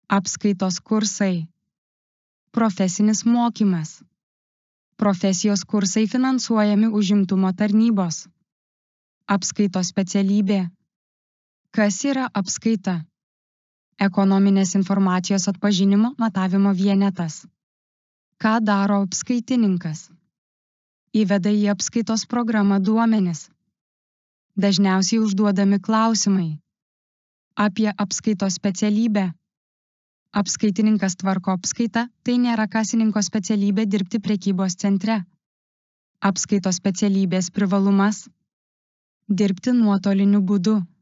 Apskaitos kursai. Profesinis mokymas. Profesijos kursai finansuojami užimtumo tarnybos. Apskaitos specialybė. Kas yra apskaita? Ekonominės informacijos atpažinimo matavimo vienetas. Ką daro apskaitininkas? Įveda į apskaitos programą duomenis. Dažniausiai užduodami klausimai. Apie apskaitos specialybę. Apskaitininkas tvarko apskaitą, tai nėra kasininko specialybė dirbti prekybos centre. Apskaitos specialybės privalumas. Dirbti nuotoliniu būdu.